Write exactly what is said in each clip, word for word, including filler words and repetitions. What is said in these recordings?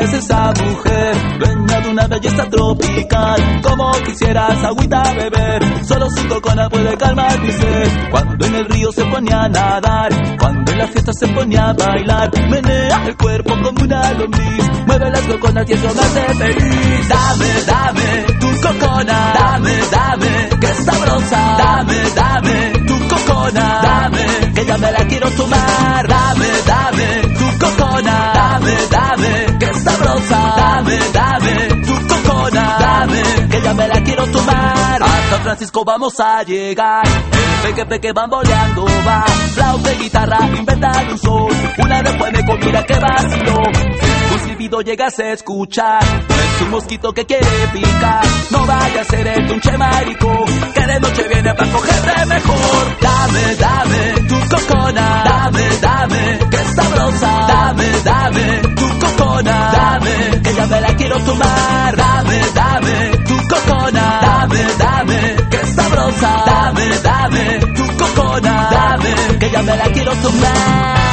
es esa mujer, dueña de una belleza tropical. Como quisieras agüita beber, solo su cocona puede calmar mi sed. Cuando en el río se pone a nadar, cuando en la fiesta se pone a bailar, menea el cuerpo como una lombriz, mueve las coconas y eso me hace feliz. Dame, dame tu cocona, dame, dame, que sabrosa. Dame, dame tu cocona, dame, que ya me la quiero tomar. Dame, dame tu cocona, dame, dame, que sabrosa. Dame, dame tu cocona, dame, que ya me la quiero tomar. A San Francisco vamos a llegar, el peque peque bamboleando va, flauta y guitarra inventan un sol, una después me combina que vacilo. Si un silbido llegas a escuchar, no es un mosquito que quiere picar, no vaya a ser el un chemarico, que de noche viene para cogerte mejor. Dame, dame tu cocona, dame, dame, que sabrosa. Dame, dame tu cocona, dame, que ya me la quiero tomar. Dame, dame tu cocona, dame, dame, que sabrosa. Dame, dame tu cocona, dame, que ya me la quiero tomar.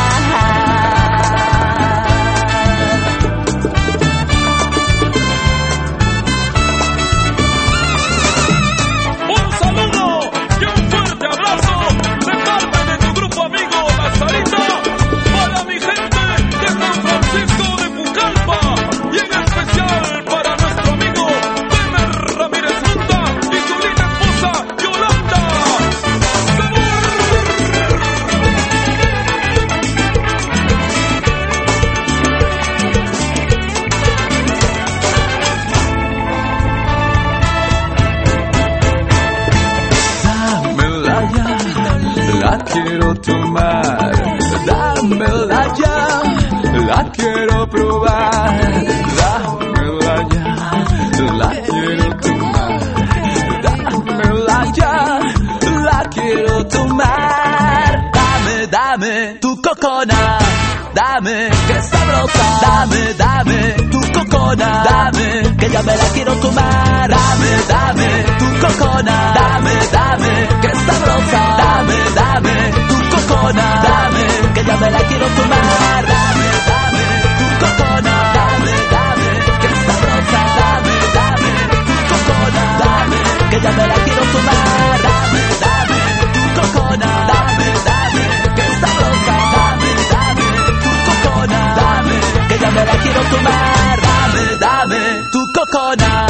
La quiero tomar, dámela ya, la quiero probar, dámela ya, la quiero tomar, dámela ya, la quiero tomar. Dame, dame tu cocona, dame, que sabrosa. Dame, dame tu cocona, dame, que ya me la quiero tomar. Dame, dame tu cocona, dame, dame, que sabrosa. Dame, dame tu cocona, dame, que ya me la quiero tomar. Dame, dame tu cocona, dame, dame, que sabrosa. Dame, dame tu cocona, dame, que ya me la quiero tomar. Dame, dame tu cocona, dame, dame, que sabrosa. Dame, dame tu cocona, dame, que ya me la quiero tomar. Dame, dame tu cocona.